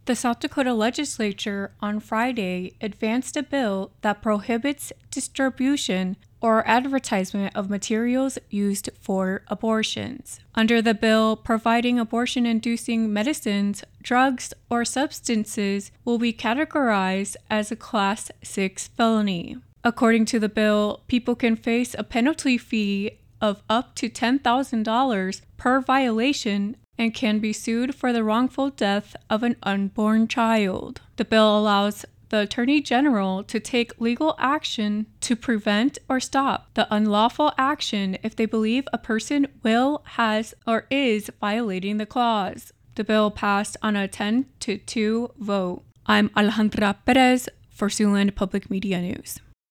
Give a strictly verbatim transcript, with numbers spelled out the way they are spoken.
The South Dakota legislature on Friday advanced a bill that prohibits distribution or advertisement of materials used for abortions. Under the bill, providing abortion-inducing medicines, drugs, or substances will be categorized as a Class six felony. According to the bill, people can face a penalty fee of up to ten thousand dollars per violation and can be sued for the wrongful death of an unborn child. The bill allows the Attorney General to take legal action to prevent or stop the unlawful action if they believe a person will, has, or is violating the clause. The bill passed on a ten to two vote. I'm Alejandra Perez for Siouxland Public Media News.